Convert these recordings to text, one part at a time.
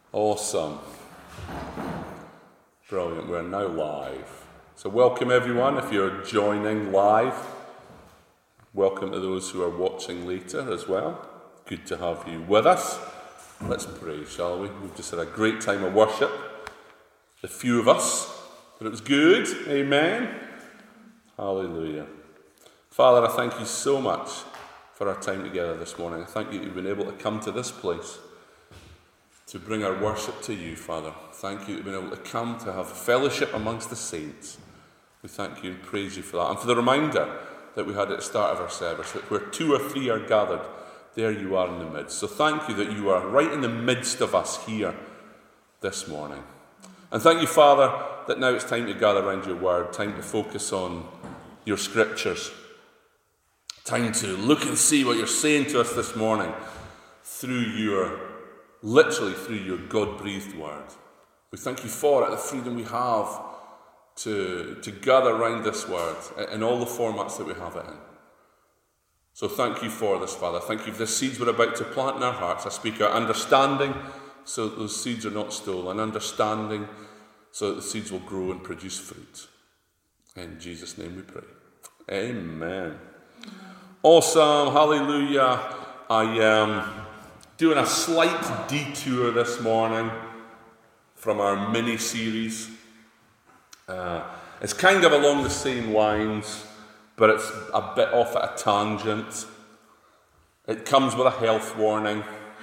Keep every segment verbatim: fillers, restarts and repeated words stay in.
Awesome. Brilliant. We're now live. So welcome everyone if you're joining live. Welcome to those who are watching later as well. Good to have you with us. Let's pray, shall we? We've just had a great time of worship. The few of us, but it was good. Amen. Hallelujah. Father, I thank you so much for our time together this morning. I thank you that you've been able to come to this place to bring our worship to you, Father. Thank you that you've been able to come to have fellowship amongst the saints. We thank you and praise you for that. And for the reminder that we had at the start of our service, that where two or three are gathered, there you are in the midst. So thank you that you are right in the midst of us here this morning. And thank you, Father, that now it's time to gather around your word, time to focus on your scriptures, time to look and see what you're saying to us this morning through your, literally through your God-breathed word. We thank you for it, the freedom we have to, to gather around this word in all the formats that we have it in. So thank you for this, Father. Thank you for the seeds we're about to plant in our hearts. I speak our understanding so that those seeds are not stolen. Understanding so that the seeds will grow and produce fruit. In Jesus' name we pray. Amen. Awesome. Hallelujah. I am doing a slight detour this morning from our mini-series. Uh, it's kind of along the same lines, but it's a bit off at a tangent. It comes with a health warning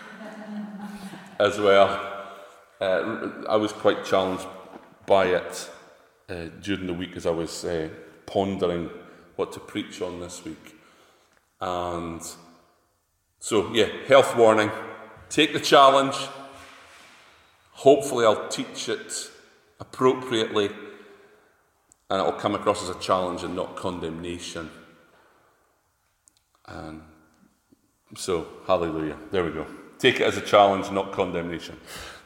as well. Uh, I was quite challenged by it uh, during the week as I was uh, pondering what to preach on this week. And so, yeah, health warning. Take the challenge. Hopefully I'll teach it appropriately and it'll come across as a challenge and not condemnation. And so, hallelujah. There we go. Take it as a challenge, not condemnation.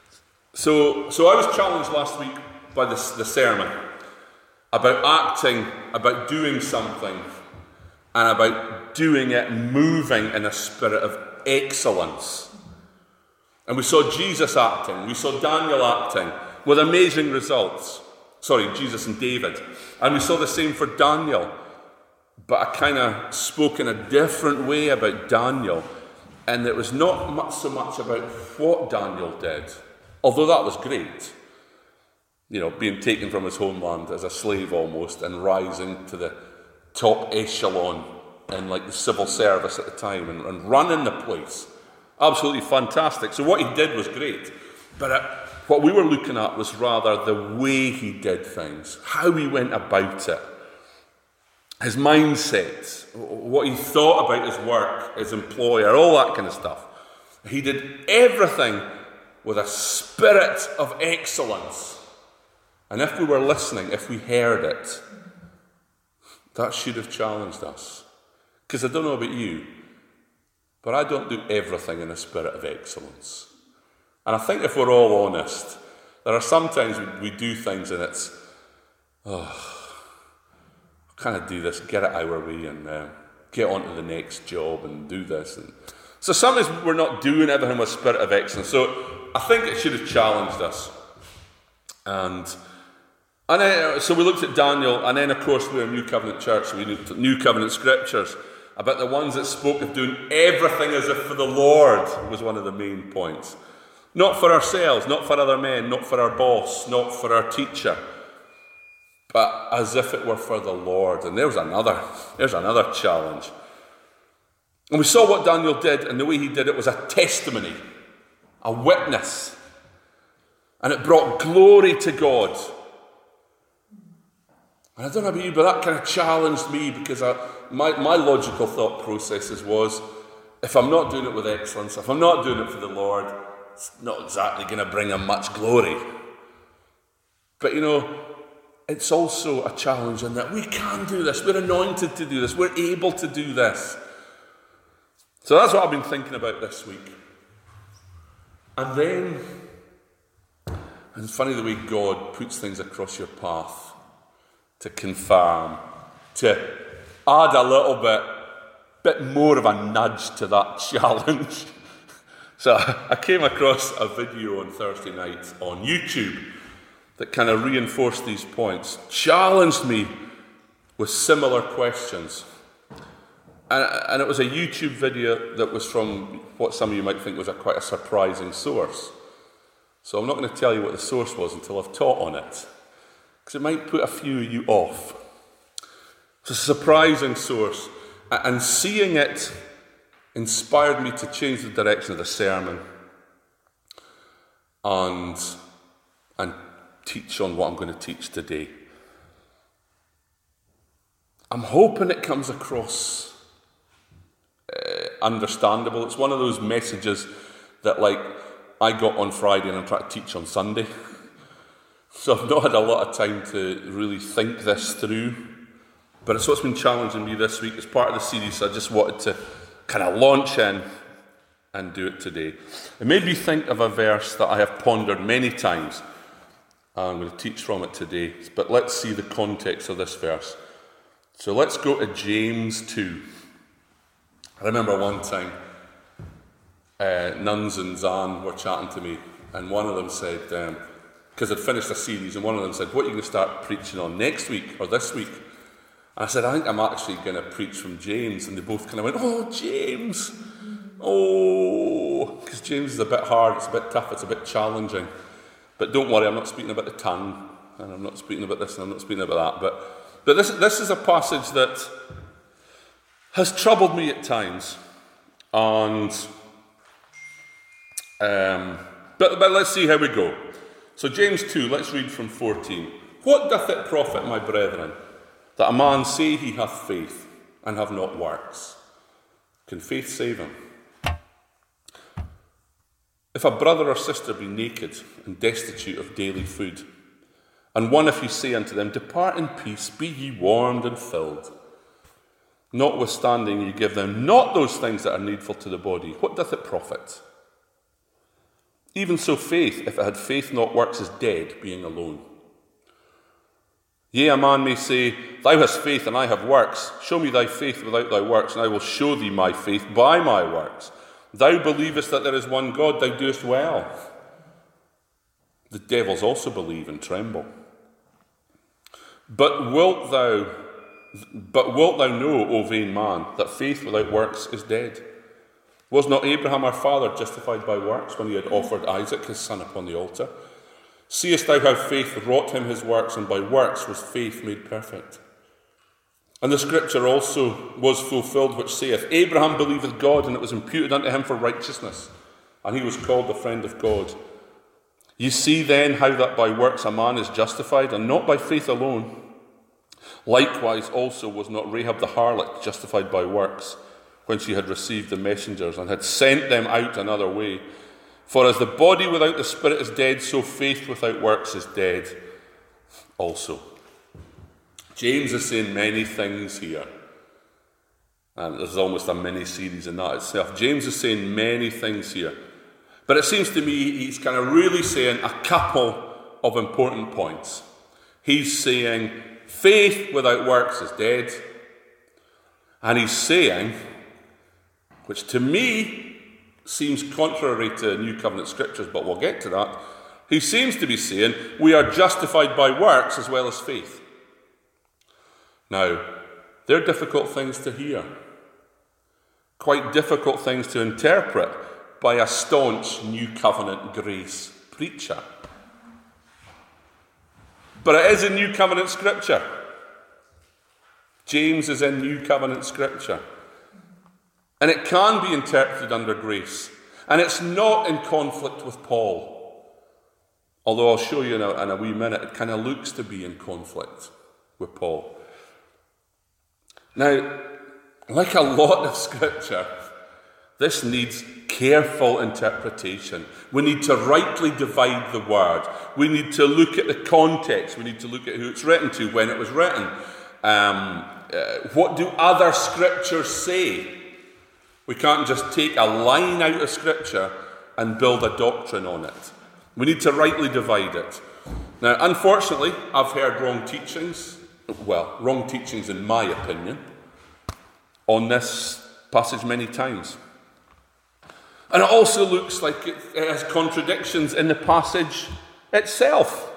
So, so I was challenged last week by this, the sermon about acting, about doing something, and about doing it, moving in a spirit of excellence. And we saw Jesus acting, we saw Daniel acting with amazing results. Sorry, Jesus and David. And we saw the same for Daniel. But I kind of spoke in a different way about Daniel. And it was not much so much about what Daniel did, although that was great. You know, being taken from his homeland as a slave almost and rising to the top echelon in like the civil service at the time and, and running the place. Absolutely fantastic. So what he did was great. But it, what we were looking at was rather the way he did things, how he went about it, his mindset, what he thought about his work, his employer, all that kind of stuff. He did everything with a spirit of excellence. And if we were listening, if we heard it, that should have challenged us. Because I don't know about you, but I don't do everything in a spirit of excellence. And I think if we're all honest, there are sometimes we, we do things and it's, oh, kind of do this, get it our way and uh, get on to the next job and do this. And so sometimes we're not doing everything with a spirit of excellence. So I think it should have challenged us. And And then, so we looked at Daniel, and then of course we're a New Covenant church, so we looked at New Covenant scriptures, about the ones that spoke of doing everything as if for the Lord was one of the main points. Not for ourselves, not for other men, not for our boss, not for our teacher, but as if it were for the Lord. And there's another, there's another challenge. And we saw what Daniel did, and the way he did it was a testimony, a witness, and it brought glory to God. And I don't know about you, but that kind of challenged me because I, my, my logical thought processes was, if I'm not doing it with excellence, if I'm not doing it for the Lord, it's not exactly going to bring him much glory. But you know, it's also a challenge in that we can do this. We're anointed to do this. We're able to do this. So that's what I've been thinking about this week. And then, and it's funny the way God puts things across your path to confirm, to add a little bit, bit more of a nudge to that challenge. So I came across a video on Thursday night on YouTube that kind of reinforced these points, challenged me with similar questions. And, and it was a YouTube video that was from what some of you might think was a quite a surprising source. So I'm not going to tell you what the source was until I've taught on it, because it might put a few of you off. It's a surprising source, and seeing it inspired me to change the direction of the sermon and, and teach on what I'm going to teach today. I'm hoping it comes across uh, understandable. It's one of those messages that, like, I got on Friday and I'm trying to teach on Sunday. So I've not had a lot of time to really think this through. But it's what's been challenging me this week as part of the series, so I just wanted to kind of launch in and do it today. It made me think of a verse that I have pondered many times. I'm going to teach from it today, but let's see the context of this verse. So let's go to James two. I remember one time, uh, Nuns and Zan were chatting to me, and one of them said, because um, I'd finished a series, and one of them said, what are you going to start preaching on next week or this week? And I said, I think I'm actually going to preach from James. And they both kind of went, oh, James. Oh, because James is a bit hard, it's a bit tough, it's a bit challenging. But don't worry, I'm not speaking about the tongue, and I'm not speaking about this, and I'm not speaking about that. But, but this, this is a passage that has troubled me at times. And um, but, but let's see how we go. So James two, let's read from fourteen. What doth it profit, my brethren, that a man say he hath faith, and have not works? Can faith save him? If a brother or sister be naked and destitute of daily food, and one of you say unto them, depart in peace, be ye warmed and filled, notwithstanding you give them not those things that are needful to the body, what doth it profit? Even so faith, if it had faith not works, is dead, being alone. Yea, a man may say, thou hast faith and I have works. Show me thy faith without thy works, and I will show thee my faith by my works. Thou believest that there is one God, thou doest well. The devils also believe and tremble. But wilt thou, but wilt thou know, O vain man, that faith without works is dead? Was not Abraham our father justified by works when he had offered Isaac his son upon the altar? Seest thou how faith wrought him his works, and by works was faith made perfect? And the scripture also was fulfilled, which saith, Abraham believeth God, and it was imputed unto him for righteousness, and he was called the friend of God. Ye see then how that by works a man is justified, and not by faith alone. Likewise also was not Rahab the harlot justified by works, when she had received the messengers, and had sent them out another way. For as the body without the spirit is dead, so faith without works is dead also. James is saying many things here. And there's almost a mini-series in that itself. James is saying many things here. But it seems to me he's kind of really saying a couple of important points. He's saying faith without works is dead. And he's saying, which to me seems contrary to New Covenant scriptures, but we'll get to that. He seems to be saying we are justified by works as well as faith. Now, they're difficult things to hear. Quite difficult things to interpret by a staunch New Covenant grace preacher. But it is in New Covenant scripture. James is in New Covenant scripture. And it can be interpreted under grace. And it's not in conflict with Paul. Although I'll show you in a, in a wee minute, it kind of looks to be in conflict with Paul. Now, like a lot of scripture, this needs careful interpretation. We need to rightly divide the word. We need to look at the context. We need to look at who it's written to, when it was written. Um, uh, what do other scriptures say? We can't just take a line out of Scripture and build a doctrine on it. We need to rightly divide it. Now, unfortunately, I've heard wrong teachings, well, wrong teachings in my opinion, on this passage many times. And it also looks like it has contradictions in the passage itself.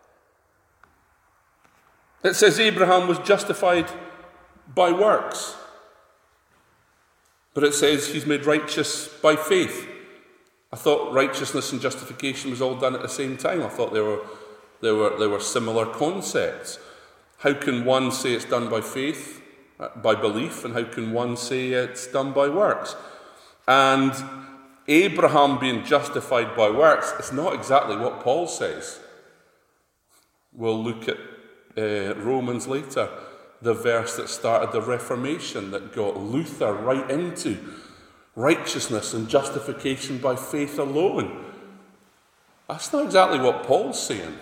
It says Abraham was justified by works. But it says he's made righteous by faith. I thought righteousness and justification was all done at the same time. I thought they were, they were, they were similar concepts. How can one say it's done by faith, by belief, and how can one say it's done by works? And Abraham being justified by works, it's not exactly what Paul says. We'll look at uh, Romans later, the verse that started the Reformation, that got Luther right into righteousness and justification by faith alone. That's not exactly what Paul's saying.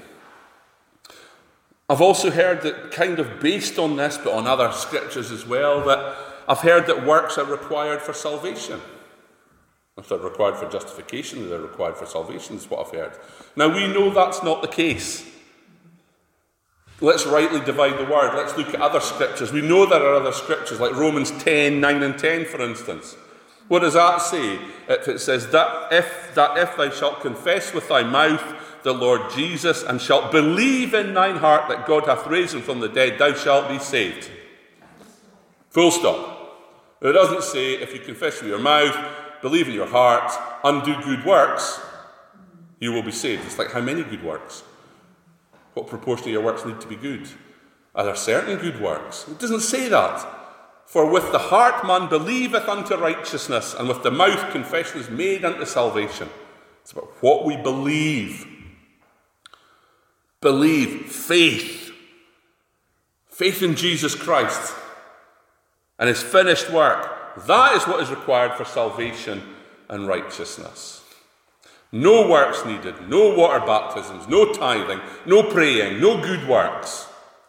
I've also heard that, kind of based on this, but on other scriptures as well, that I've heard that works are required for salvation. If they're required for justification, they're required for salvation, is what I've heard. Now, we know that's not the case. Let's rightly divide the word. Let's look at other scriptures. We know there are other scriptures, like Romans ten, nine and ten, for instance. What does that say? If it says that if, that if thou shalt confess with thy mouth the Lord Jesus, and shalt believe in thine heart that God hath raised him from the dead, thou shalt be saved. Full stop. It doesn't say if you confess with your mouth, believe in your heart, and do good works, you will be saved. It's like, how many good works? What proportion of your works need to be good? Are there certain good works? It doesn't say that. For with the heart man believeth unto righteousness, and with the mouth confession is made unto salvation. It's about what we believe. Believe, faith. Faith in Jesus Christ and his finished work. That is what is required for salvation and righteousness. No works needed, no water baptisms, no tithing, no praying, no good works.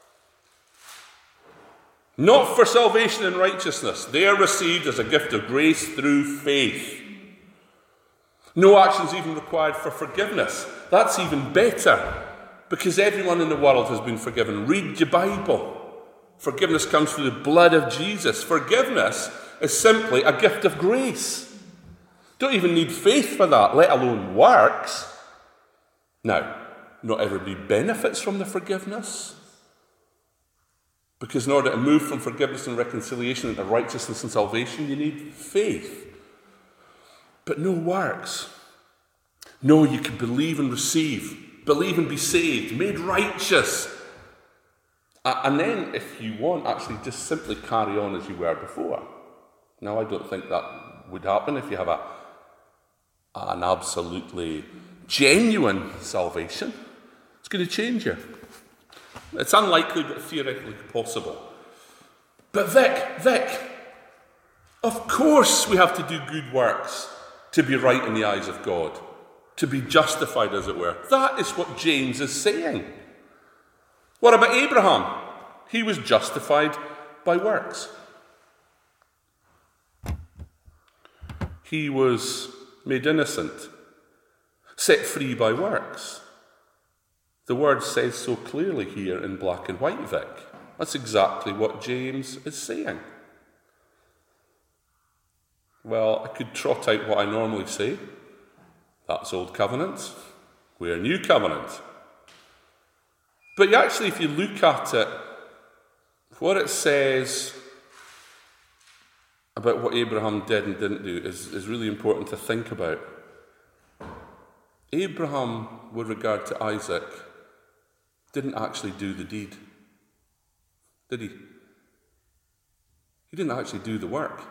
Not for salvation and righteousness. They are received as a gift of grace through faith. No actions even required for forgiveness. That's even better, because everyone in the world has been forgiven. Read your Bible. Forgiveness comes through the blood of Jesus. Forgiveness is simply a gift of grace. Don't even need faith for that, let alone works. Now, not everybody benefits from the forgiveness, because in order to move from forgiveness and reconciliation into righteousness and salvation, you need faith. But no works. No, you can believe and receive, believe and be saved, made righteous. And then, if you want, actually just simply carry on as you were before. Now, I don't think that would happen if you have a an absolutely genuine salvation. It's going to change you. It's unlikely, but theoretically possible. But Vic, Vic, of course we have to do good works to be right in the eyes of God, to be justified, as it were. That is what James is saying. What about Abraham? He was justified by works. He was made innocent, set free by works. The word says so clearly here in black and white, Vic. That's exactly what James is saying. Well, I could trot out what I normally say. That's old covenant. We're new covenant. But actually, if you look at it, what it says about what Abraham did and didn't do is, is really important to think about. Abraham, with regard to Isaac, didn't actually do the deed. Did he? He didn't actually do the work.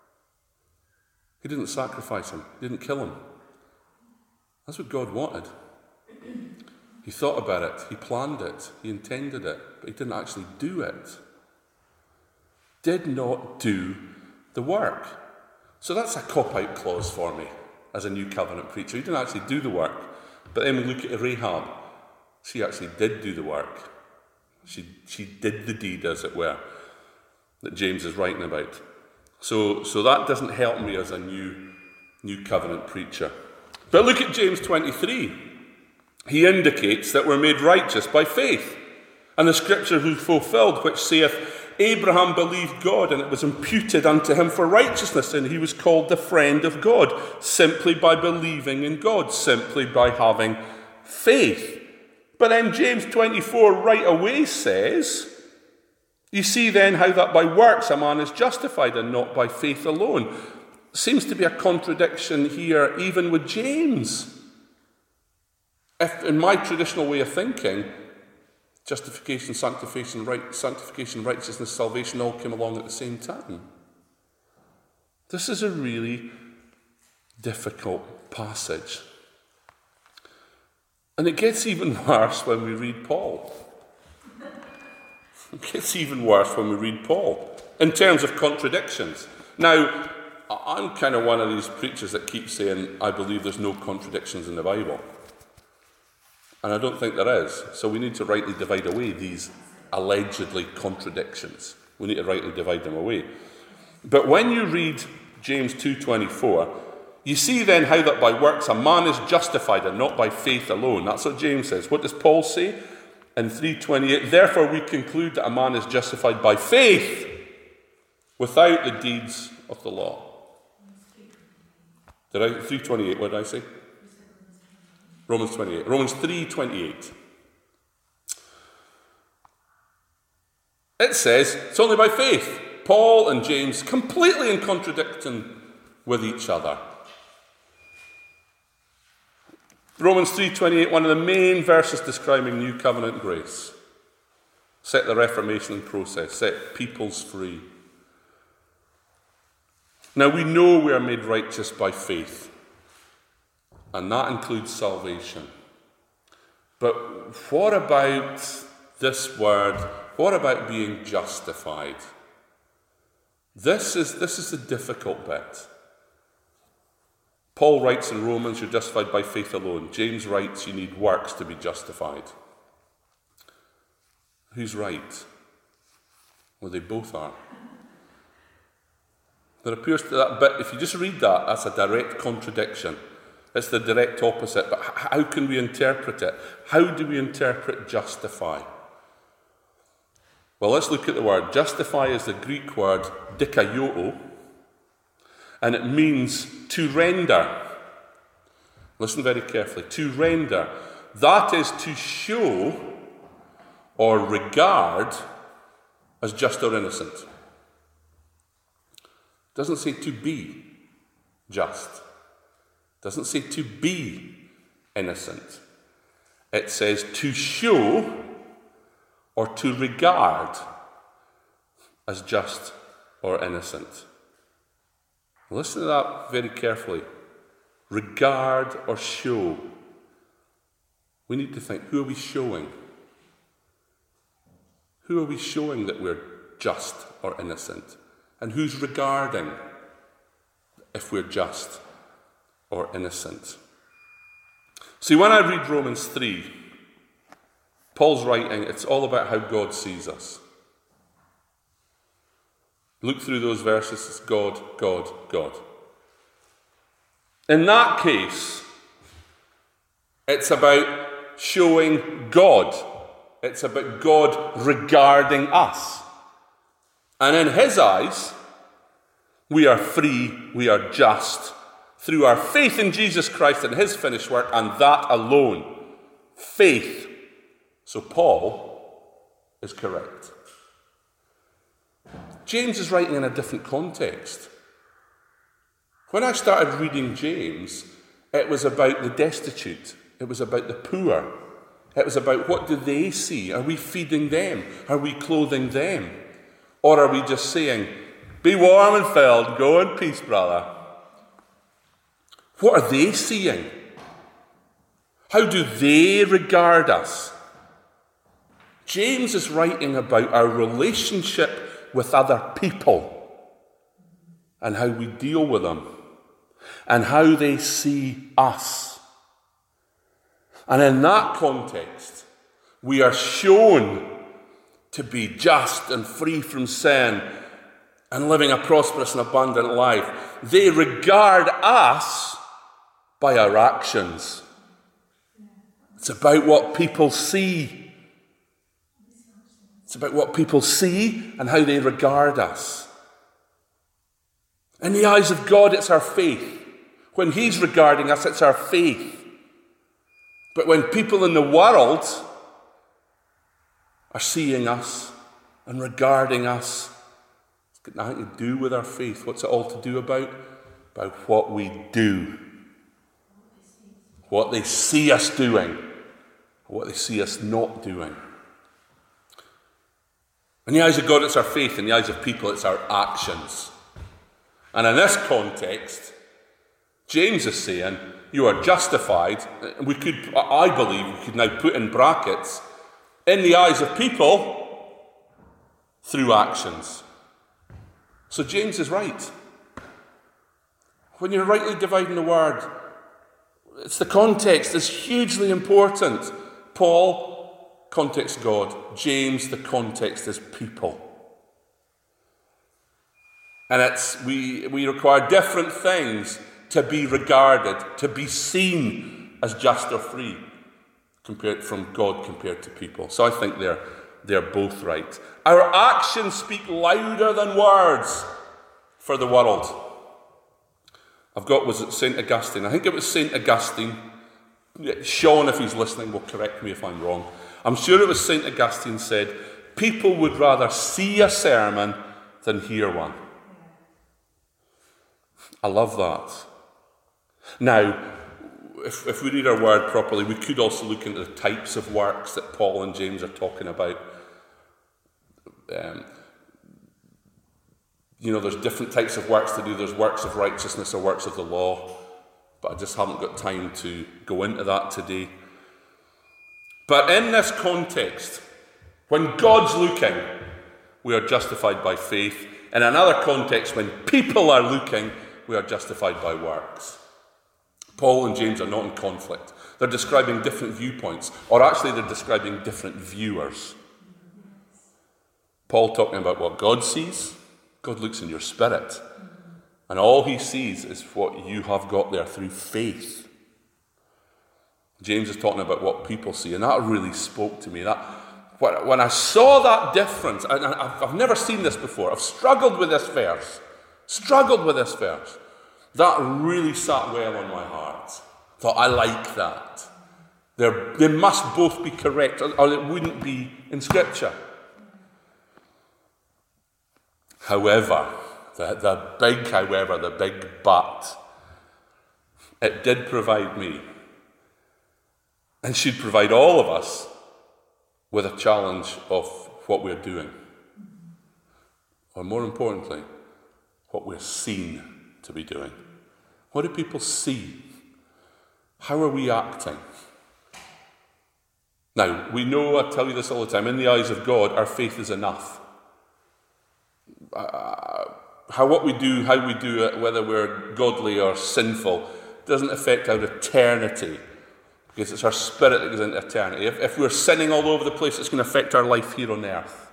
He didn't sacrifice him. He didn't kill him. That's what God wanted. He thought about it. He planned it. He intended it. But he didn't actually do it. Did not do the work. So that's a cop-out clause for me as a new covenant preacher. He didn't actually do the work. But then we look at Rahab. She actually did do the work. She, she did the deed, as it were, that James is writing about. So, so that doesn't help me as a new, new covenant preacher. But look at James twenty-three. He indicates that we're made righteous by faith. And the scripture is fulfilled, which saith, Abraham believed God, and it was imputed unto him for righteousness, and he was called the friend of God, simply by believing in God, simply by having faith. But then James twenty-four right away says, you see then how that by works a man is justified and not by faith alone. Seems to be a contradiction here even with James. If, in my traditional way of thinking, justification, sanctification, right, sanctification, righteousness, salvation all came along at the same time. This is a really difficult passage. And it gets even worse when we read Paul. It gets even worse when we read Paul, in terms of contradictions. Now, I'm kind of one of these preachers that keep saying, I believe there's no contradictions in the Bible. And I don't think there is. So we need to rightly divide away these allegedly contradictions. We need to rightly divide them away. But when you read James two twenty-four, you see then how that by works a man is justified and not by faith alone. That's what James says. What does Paul say? In three twenty-eight, therefore we conclude that a man is justified by faith without the deeds of the law. Did I, three twenty-eight, what did I say? Romans twenty-eight. Romans three twenty-eight. It says it's only by faith. Paul and James completely in contradiction with each other. Romans three twenty-eight, one of the main verses describing New Covenant grace. Set the Reformation process, set peoples free. Now we know we are made righteous by faith, and that includes salvation. But what about this word? What about being justified? This is, this is the difficult bit. Paul writes in Romans, you're justified by faith alone. James writes, you need works to be justified. Who's right? Well, they both are. There appears to that bit, if you just read that, that's a direct contradiction. It's the direct opposite. But how can we interpret it? How do we interpret justify? Well, let's look at the word. Justify is the Greek word dikaioto, and it means to render. Listen very carefully. To render. That is to show or regard as just or innocent. It doesn't say to be just. It doesn't say to be innocent. It says to show or to regard as just or innocent. Listen to that very carefully. Regard or show. We need to think, who are we showing? Who are we showing that we're just or innocent? And who's regarding if we're just or innocent? See, when I read Romans three, Paul's writing, it's all about how God sees us. Look through those verses, it's God, God, God. In that case, it's about showing God. It's about God regarding us. And in his eyes, we are free, we are just, through our faith in Jesus Christ and his finished work, and that alone. Faith. So Paul is correct. James is writing in a different context. When I started reading James, it was about the destitute. It was about the poor. It was about what do they see? Are we feeding them? Are we clothing them? Or are we just saying, be warm and filled, go in peace, brother? What are they seeing? How do they regard us? James is writing about our relationship with other people and how we deal with them and how they see us. And in that context, we are shown to be just and free from sin and living a prosperous and abundant life. They regard us by our actions. It's about what people see. It's about what people see and how they regard us. In the eyes of God, it's our faith. When he's regarding us, it's our faith. But when people in the world are seeing us and regarding us, it's got nothing to do with our faith. What's it all to do about? About what we do. What they see us doing. What they see us not doing. In the eyes of God, it's our faith. In the eyes of people, it's our actions. And in this context, James is saying, you are justified. We could, I believe, we could now put in brackets, in the eyes of people, through actions. So James is right. When you're rightly dividing the word, it's the context is hugely important. Paul, context God. James, the context is people. And it's we we require different things to be regarded, to be seen as just or free, compared from God compared to people. So I think they're they're both right. Our actions speak louder than words for the world. I've got, was it Saint Augustine? I think it was Saint Augustine. Sean, if he's listening, will correct me if I'm wrong. I'm sure it was Saint Augustine said, people would rather see a sermon than hear one. I love that. Now, if, if we read our word properly, we could also look into the types of works that Paul and James are talking about. Um, you know, there's different types of works to do. There's works of righteousness or works of the law. But I just haven't got time to go into that today. But in this context, when God's looking, we are justified by faith. In another context, when people are looking, we are justified by works. Paul and James are not in conflict. They're describing different viewpoints, or actually they're describing different viewers. Paul talking about what God sees. God looks in your spirit. And all he sees is what you have got there through faith. James is talking about what people see, and that really spoke to me. That when I saw that difference, and I've never seen this before, I've struggled with this verse, struggled with this verse. That really sat well on my heart. Thought, I like that. They're, they must both be correct, or it wouldn't be in Scripture. However, the, the big however, the big but, it did provide me, and should provide all of us, with a challenge of what we're doing. Or more importantly, what we're seen to be doing. What do people see? How are we acting? Now, we know, I tell you this all the time, in the eyes of God, our faith is enough. Uh, how what we do, how we do it, whether we're godly or sinful, doesn't affect our eternity. Because it's our spirit that goes into eternity. If, if we're sinning all over the place, it's going to affect our life here on earth.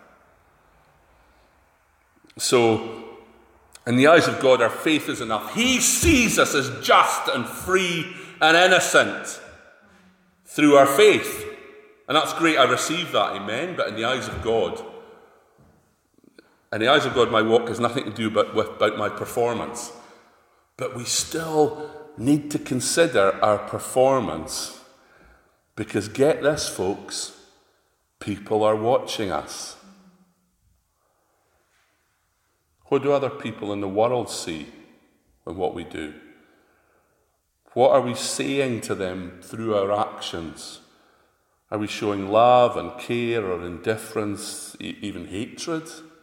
So, in the eyes of God, our faith is enough. He sees us as just and free and innocent through our faith. And that's great, I receive that, amen. But in the eyes of God, in the eyes of God, my walk has nothing to do about, with, about my performance. But we still need to consider our performance. Because get this, folks, people are watching us. What do other people in the world see in what we do? What are we saying to them through our actions? Are we showing love and care or indifference, e- even hatred?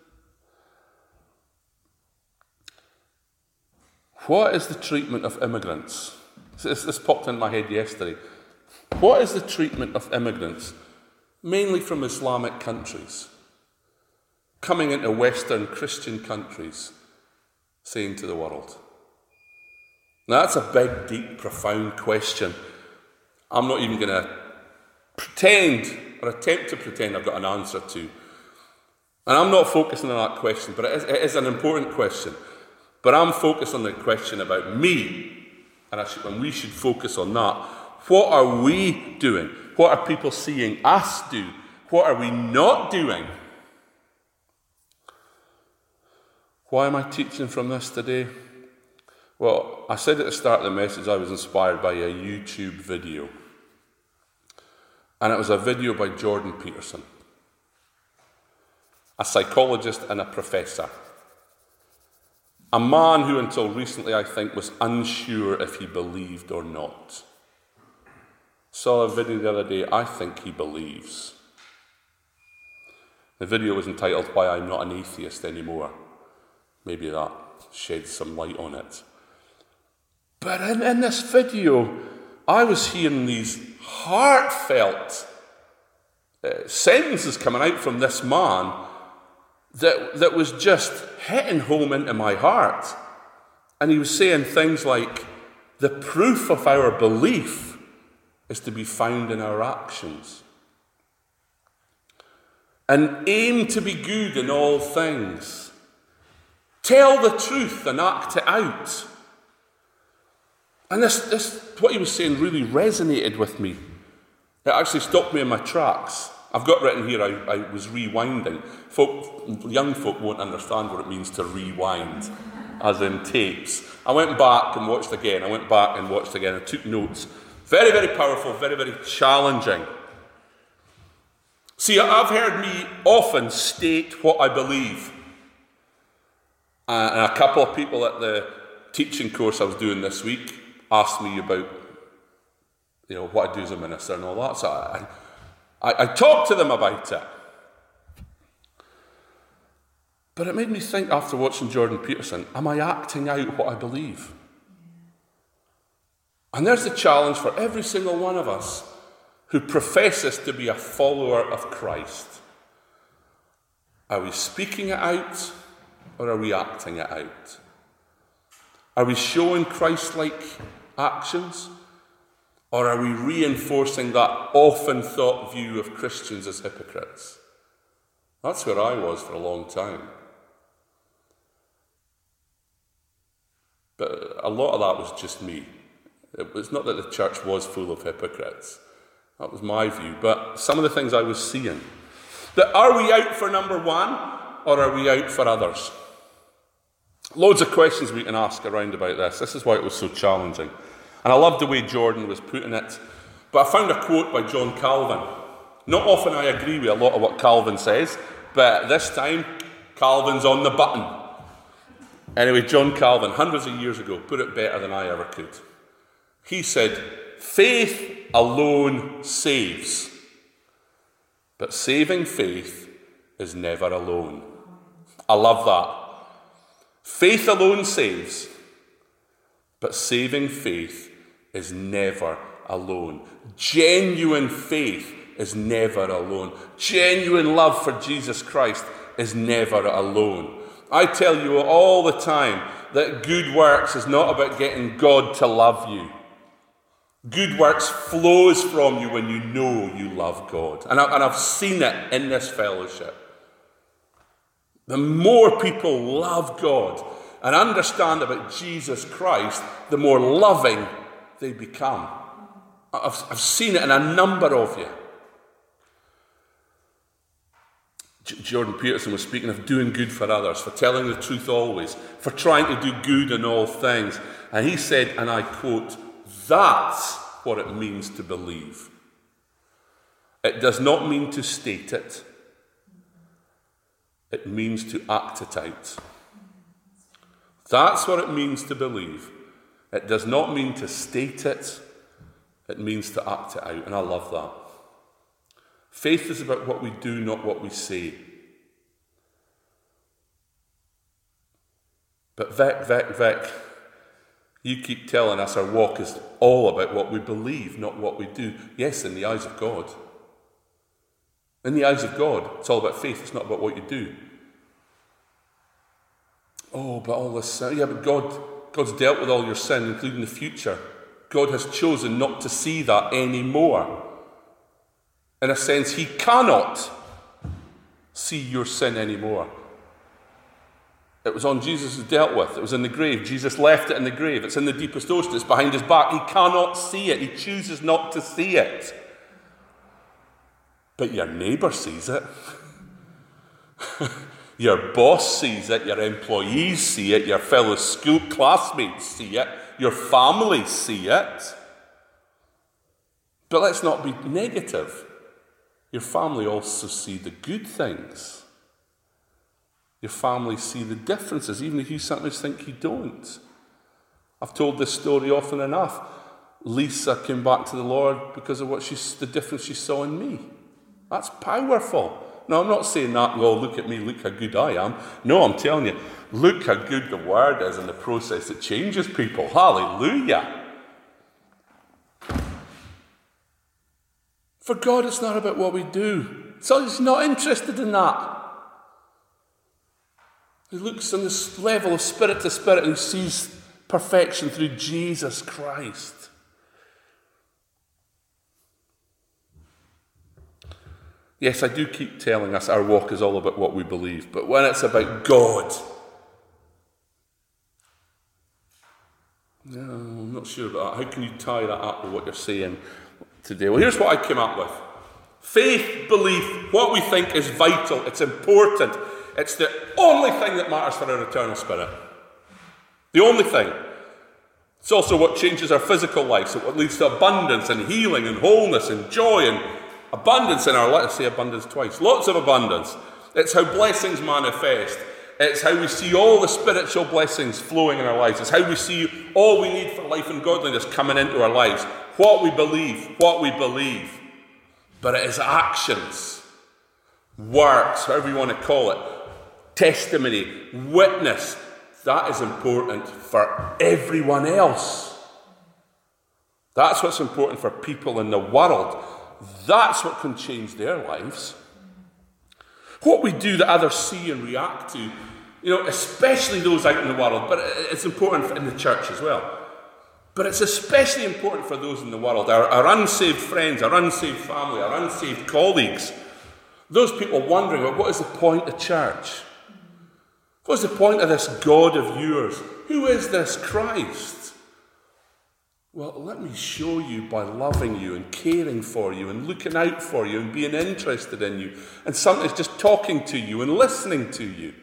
What is the treatment of immigrants? This, this popped in my head yesterday. What is the treatment of immigrants, mainly from Islamic countries, coming into Western Christian countries, saying to the world? Now that's a big, deep, profound question. I'm not even going to pretend or attempt to pretend I've got an answer to. And I'm not focusing on that question, but it is, it is an important question. But I'm focused on the question about me, and, I should, and we should focus on that. What are we doing? What are people seeing us do? What are we not doing? Why am I teaching from this today? Well, I said at the start of the message I was inspired by a YouTube video. And it was a video by Jordan Peterson, a psychologist and a professor. A man who until recently, I think, was unsure if he believed or not. Saw a video the other day, I think he believes. The video was entitled, Why I'm Not an Atheist Anymore. Maybe that sheds some light on it. But in, in this video, I was hearing these heartfelt uh, sentences coming out from this man that, that was just hitting home into my heart. And he was saying things like, the proof of our belief is to be found in our actions. And aim to be good in all things. Tell the truth and act it out. And this, this, what he was saying really resonated with me. It actually stopped me in my tracks. I've got written here, I, I was rewinding. Folk, young folk won't understand what it means to rewind, as in tapes. I went back and watched again. I went back and watched again. I took notes. Very, very powerful, very, very challenging. See, I've heard me often state what I believe. Uh, and a couple of people at the teaching course I was doing this week asked me about, you know, what I do as a minister and all that. So I, I, I talked to them about it. But it made me think after watching Jordan Peterson, am I acting out what I believe? And there's the challenge for every single one of us who professes to be a follower of Christ. Are we speaking it out or are we acting it out? Are we showing Christ-like actions or are we reinforcing that often thought view of Christians as hypocrites? That's where I was for a long time. But a lot of that was just me. It was not that the church was full of hypocrites. That was my view. But some of the things I was seeing. That are we out for number one or are we out for others? Loads of questions we can ask around about this. This is why it was so challenging. And I loved the way Jordan was putting it. But I found a quote by John Calvin. Not often I agree with a lot of what Calvin says, but this time, Calvin's on the button. Anyway, John Calvin, hundreds of years ago, put it better than I ever could. He said, faith alone saves, but saving faith is never alone. I love that. Faith alone saves, but saving faith is never alone. Genuine faith is never alone. Genuine love for Jesus Christ is never alone. I tell you all the time that good works is not about getting God to love you. Good works flows from you when you know you love God. And, I, and I've seen it in this fellowship. The more people love God and understand about Jesus Christ, the more loving they become. I've, I've seen it in a number of you. Jordan Peterson was speaking of doing good for others, for telling the truth always, for trying to do good in all things. And he said, and I quote, that's what it means to believe. It does not mean to state it. It means to act it out. That's what it means to believe. It does not mean to state it. It means to act it out. And I love that. Faith is about what we do, not what we say. But Vic, Vic, Vic, you keep telling us our walk is all about what we believe, not what we do. Yes, in the eyes of God. In the eyes of God, it's all about faith. It's not about what you do. Oh, but all this sin. Yeah, but God, God's dealt with all your sin, including the future. God has chosen not to see that anymore. In a sense, he cannot see your sin anymore. It was on Jesus who dealt with. It was in the grave. Jesus left it in the grave. It's in the deepest ocean. It's behind his back. He cannot see it. He chooses not to see it. But your neighbour sees it. Your boss sees it, your employees see it, your fellow school classmates see it, your family see it. But let's not be negative. Your family also see the good things. Your family see the differences, even if you sometimes think you don't. I've told this story often enough. Lisa came back to the Lord because of what she, the difference she saw in me. That's powerful. No, I'm not saying that, well, look at me, look how good I am. No, I'm telling you, look how good the word is in the process that changes people. Hallelujah. For God, it's not about what we do. So He's not interested in that. He looks on this level of spirit to spirit and He sees perfection through Jesus Christ. Yes, I do keep telling us our walk is all about what we believe, but when it's about God, no, I'm not sure about that. How can you tie that up with what you're saying today? Well, here's what I came up with. Faith, belief, what we think is vital, it's important. It's the only thing that matters for our eternal spirit. The only thing. It's also what changes our physical life, so what leads to abundance and healing and wholeness and joy and abundance in our life. Let's say abundance twice. Lots of abundance. It's how blessings manifest. It's how we see all the spiritual blessings flowing in our lives. It's how we see all we need for life and godliness coming into our lives. What we believe, what we believe. But it is actions, works, however you want to call it, testimony, witness. That is important for everyone else. That's what's important for people in the world. That's what can change their lives. What we do that others see and react to, you know, especially those out in the world, but it's important in the church as well. But it's especially important for those in the world, our, our unsaved friends, our unsaved family, our unsaved colleagues. Those people wondering, well, what is the point of church? What's the point of this God of yours? Who is this Christ? Well, let me show you by loving you and caring for you and looking out for you and being interested in you and sometimes just talking to you and listening to you.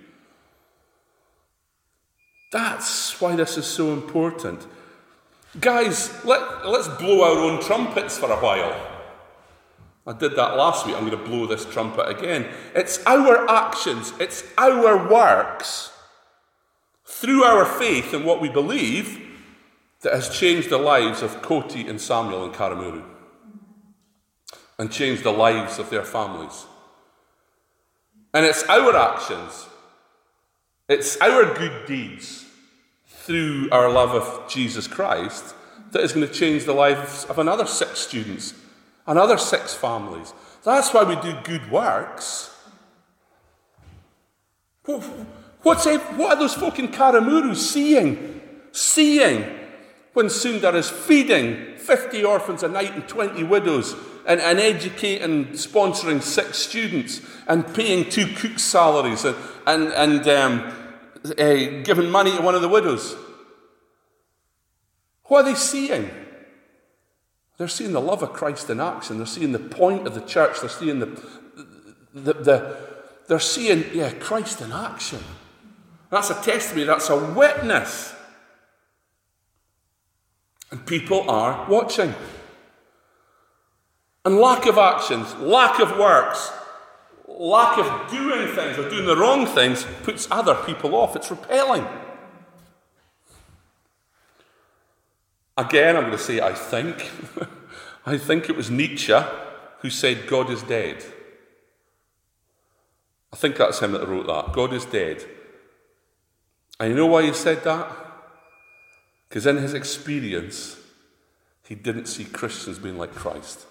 That's why this is so important. Guys, let, let's blow our own trumpets for a while. I did that last week. I'm going to blow this trumpet again. It's our actions, it's our works, through our faith in what we believe, that has changed the lives of Koti and Samuel and Karamuru, and changed the lives of their families. And it's our actions, it's our good deeds, through our love of Jesus Christ, that is going to change the lives of another six students, another six families. That's why we do good works. What's it, what are those folk in Karamuru seeing? Seeing when Sundar is feeding fifty orphans a night and twenty widows and, and educating, sponsoring six students and paying two cooks' salaries and, and, and um, uh, giving money to one of the widows. What are they seeing? They're seeing the love of Christ in action. They're seeing the point of the church. They're seeing the, the, the they're seeing, yeah, Christ in action. That's a testimony. That's a witness. And people are watching. And lack of actions, lack of works, lack of doing things or doing the wrong things puts other people off. It's repelling. Again, I'm going to say I think. I think it was Nietzsche who said God is dead. I think that's him that wrote that. God is dead. And you know why he said that? Because in his experience, he didn't see Christians being like Christ.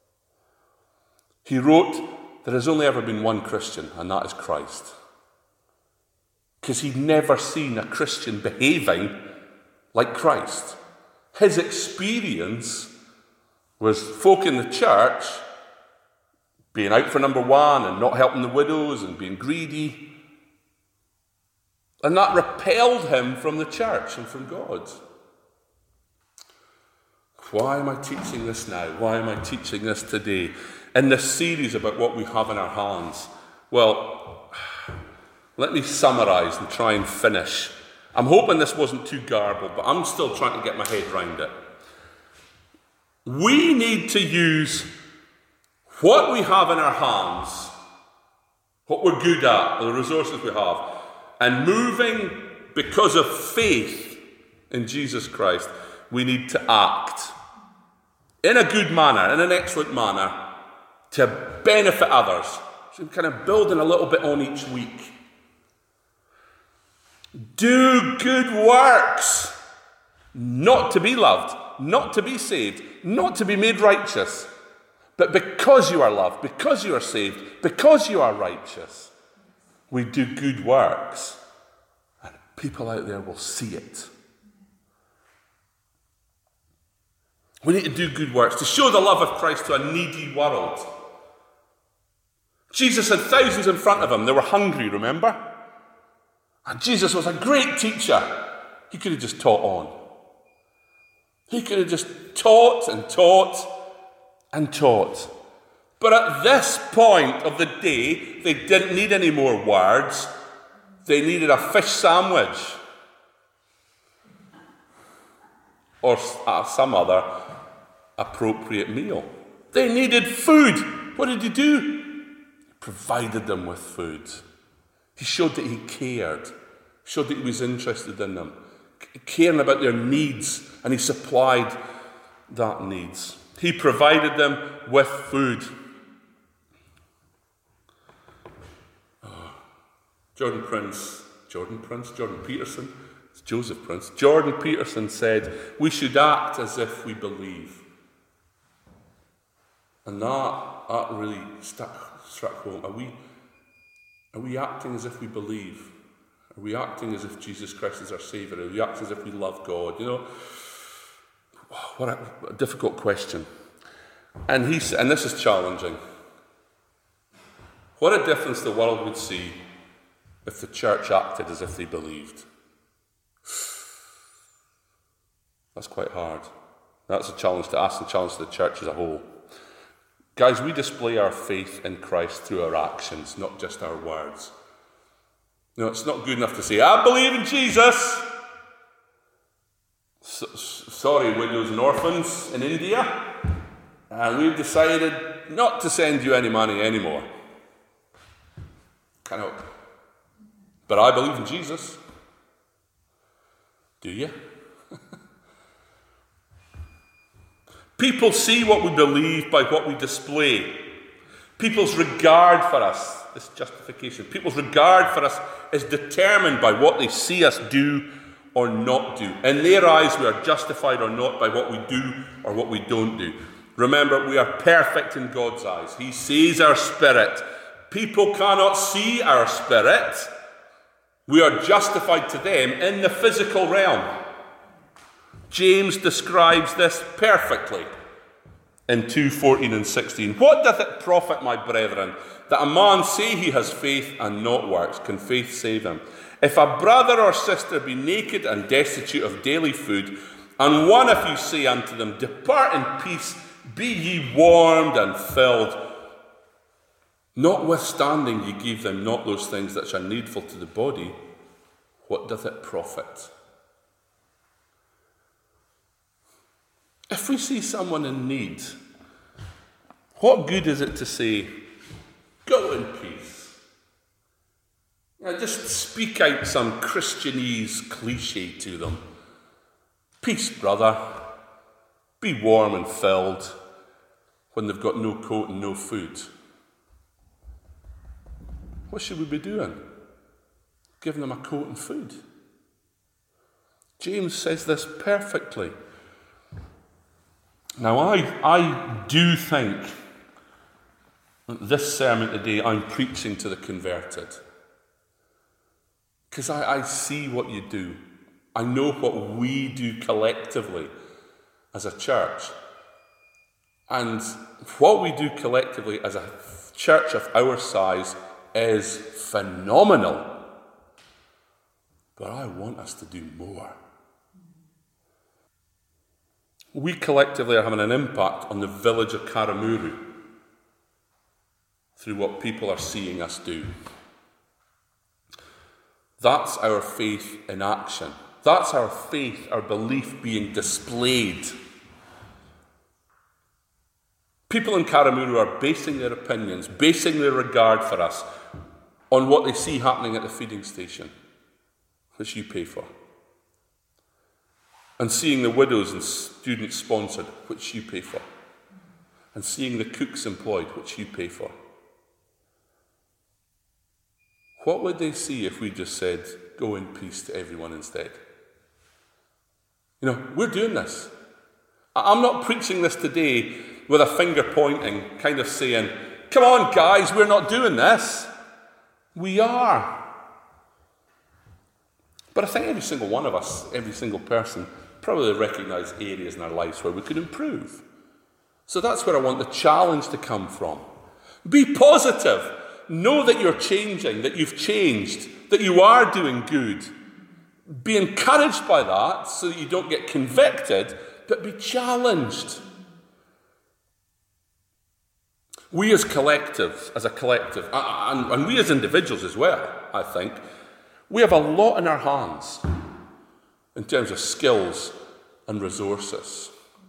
He wrote, there has only ever been one Christian, and that is Christ. Because he'd never seen a Christian behaving like Christ. His experience was folk in the church being out for number one and not helping the widows and being greedy. And that repelled him from the church and from God. Why am I teaching this now? Why am I teaching this today? In this series about what we have in our hands? Well, Let me summarise and try and finish. I'm hoping this wasn't too garbled, but I'm still trying to get my head round it. We need to use what we have in our hands, what we're good at, the resources we have, and moving because of faith in Jesus Christ, we need to act in a good manner, in an excellent manner, to benefit others. So we're kind of building a little bit on each week. Do good works, not to be loved, not to be saved, not to be made righteous, but because you are loved, because you are saved, because you are righteous, we do good works, and people out there will see it. We need to do good works to show the love of Christ to a needy world. Jesus had thousands in front of him. They were hungry, remember? And Jesus was a great teacher. He could have just taught on. He could have just taught and taught and taught. But at this point of the day, they didn't need any more words. They needed a fish sandwich. Or some other appropriate meal. They needed food. What did he do? He provided them with food. He showed that he cared. Showed that he was interested in them. Caring about their needs. And he supplied that needs. He provided them with food. Oh, Jordan Prince, Jordan Prince, Jordan Peterson, it's Joseph Prince. Jordan Peterson said, we should act as if we believe. And that, that really stuck, struck home. Are we, are we acting as if we believe? Are we acting as if Jesus Christ is our Saviour? Are we acting as if we love God? You know, what a, a difficult question. And he and this is challenging. What a difference the world would see if the church acted as if they believed. That's quite hard. That's a challenge to us and a challenge to the church as a whole. Guys, we display our faith in Christ through our actions, not just our words. You know, it's not good enough to say, I believe in Jesus. So, sorry, widows and orphans in India. And we've decided not to send you any money anymore. Kind of. But I believe in Jesus. Do you? People see what we believe by what we display. People's regard for us, this justification, people's regard for us is determined by what they see us do or not do. In their eyes, we are justified or not by what we do or what we don't do. Remember, we are perfect in God's eyes. He sees our spirit. People cannot see our spirit. We are justified to them in the physical realm. James describes this perfectly in two fourteen and sixteen. What doth it profit, my brethren, that a man say he has faith and not works? Can faith save him? If a brother or sister be naked and destitute of daily food, and one of you say unto them, depart in peace, be ye warmed and filled, notwithstanding ye give them not those things that are needful to the body, what doth it profit? If we see someone in need, what good is it to say, go in peace? You know, just speak out some Christianese cliche to them. Peace, brother. Be warm and filled when they've got no coat and no food. What should we be doing? Giving them a coat and food. James says this perfectly. Now, I, I do think that this sermon today I'm preaching to the converted. Because I, I see what you do. I know what we do collectively as a church. And what we do collectively as a church of our size is phenomenal. But I want us to do more. We collectively are having an impact on the village of Karamuru through what people are seeing us do. That's our faith in action. That's our faith, our belief being displayed. People in Karamuru are basing their opinions, basing their regard for us on what they see happening at the feeding station, which you pay for. And seeing the widows and students sponsored, which you pay for. And seeing the cooks employed, which you pay for. What would they see if we just said, go in peace to everyone instead? You know, we're doing this. I'm not preaching this today with a finger pointing, kind of saying, come on guys, we're not doing this. We are. But I think every single one of us, every single person, probably recognise areas in our lives where we could improve. So that's where I want the challenge to come from. Be positive. Know that you're changing, that you've changed, that you are doing good. Be encouraged by that so that you don't get convicted, but be challenged. We as collectives, as a collective, and, and we as individuals as well, I think, we have a lot in our hands in terms of skills and resources.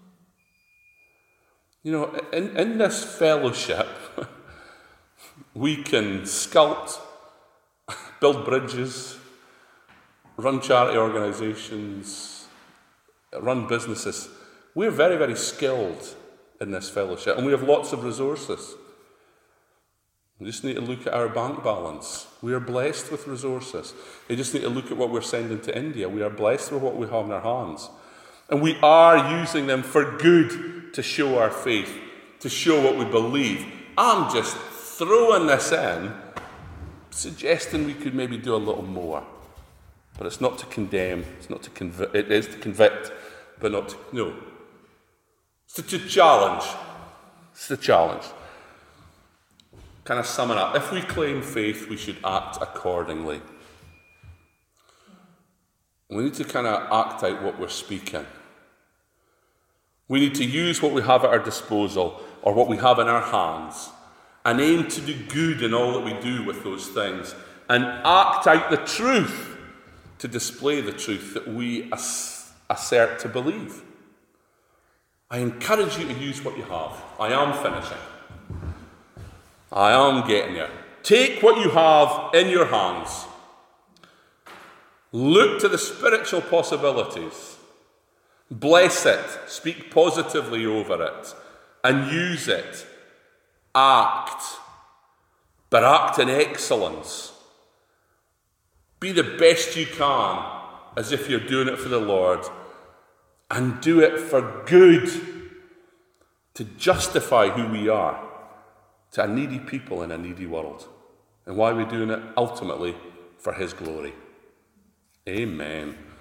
You know, in, in this fellowship, we can sculpt, build bridges, run charity organisations, run businesses. We're very, very skilled in this fellowship, and we have lots of resources. We just need to look at our bank balance. We are blessed with resources. We just need to look at what we're sending to India. We are blessed with what we have in our hands. And we are using them for good to show our faith, to show what we believe. I'm just throwing this in, suggesting we could maybe do a little more. But it's not to condemn, it's not to convict, it is to convict, but not to, no. It's to, to challenge. It's the challenge. Kind of summing up, if we claim faith, we should act accordingly. We need to kind of act out what we're speaking. We need to use what we have at our disposal, or what we have in our hands, and aim to do good in all that we do with those things, and act out the truth to display the truth that we ass- assert to believe. I encourage you to use what you have. I am finishing. I am getting there. Take what you have in your hands. Look to the spiritual possibilities. Bless it. Speak positively over it. And use it. Act. But act in excellence. Be the best you can, as if you're doing it for the Lord. And do it for good. To justify who we are to a needy people in a needy world. And why are we doing it? Ultimately, for His glory. Amen.